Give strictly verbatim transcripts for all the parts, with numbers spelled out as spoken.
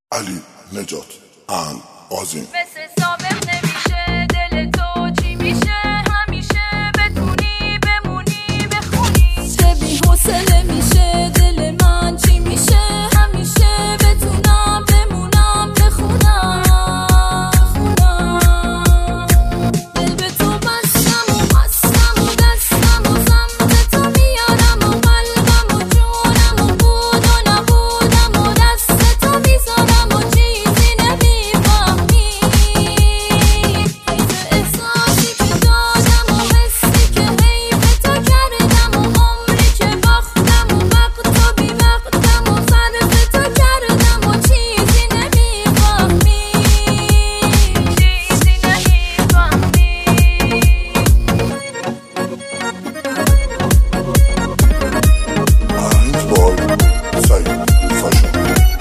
علی نجات ان آزین مثل سابق نمیشه دل تو چی میشه همیشه بتونی بمونی بخونی چه بی حوصله میشه دل من چی میشه همیشه بتونم بمونم بخونم دل به تو بستم و هستم و دستم و سمت تو میارم و قلبم و جونم و بود و نبودم و دست تو میذارم و چیزی نمیفهمی حیف احساسی که دادم و حسی که حیف تو کردم و عمری که باختم و وقت و بی وقتم و صرف تو کردم و چیزی نمیفهمی چیزی نمیفهمی and boy سعید فاشن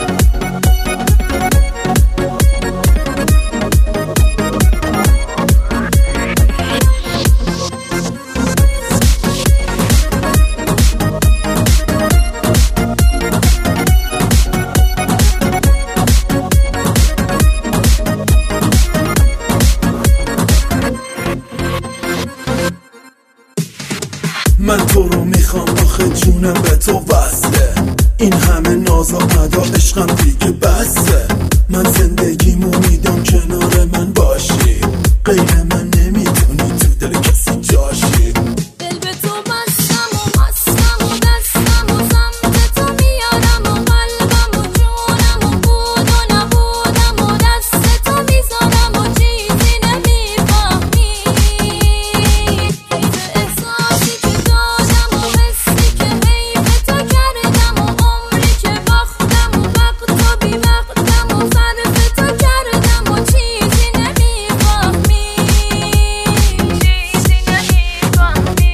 من تو رو میخوام آخه جونم به تو وصله این همه ناز و ادا عشقم دیگه بسه من زندگیمو میدم کنار من باشی غیر من نمیتونی تو دل کسی جاشی دل به تو بستم و هستم و دستم و سمت تو میارم و قلبم و جونم و بود و نبودم و دست تو میذارم و چیزی نمیفهمی حیف احساسی که دادم و حسی که حیف تو کردم و عمری که باختم و وقت و بی وقتم و صرف تو کردم و چیزی نمیفهمی چیزی نمیفهمی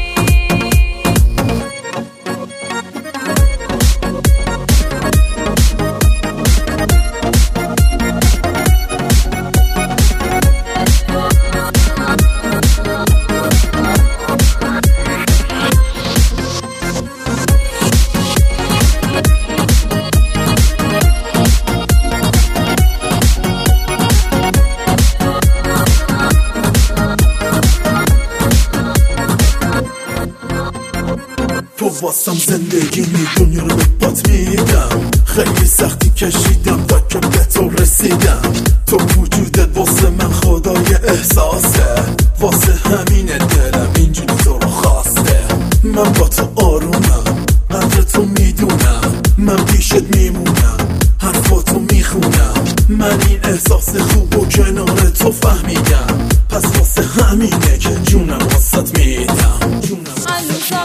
تو واسم زندگی می دنیا رو به بات میدم خیلی سختی کشیدم تا که به تو رسیدم تو وجودت واسه من خدای احساسه واسه همین دلم اینجوری تو رو خواسته من با تو آرومم قدر تو میدونم من پیشت میمونم حرفاتو میخونم من این احساس خوب و کنار تو فهمیدم پس واسه همینه که جونم واسط میدم جونم